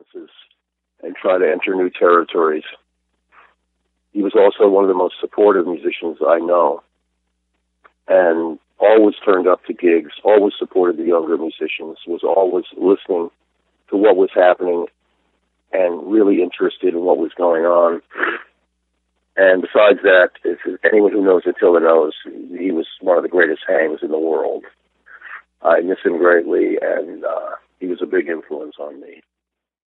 chances and try to enter new territories. He was also one of the most supportive musicians I know, and always turned up to gigs, always supported the younger musicians, was always listening to what was happening and really interested in what was going on. And besides that, if anyone who knows Attila knows, he was one of the greatest hangs in the world. I miss him greatly, and he was a big influence on me.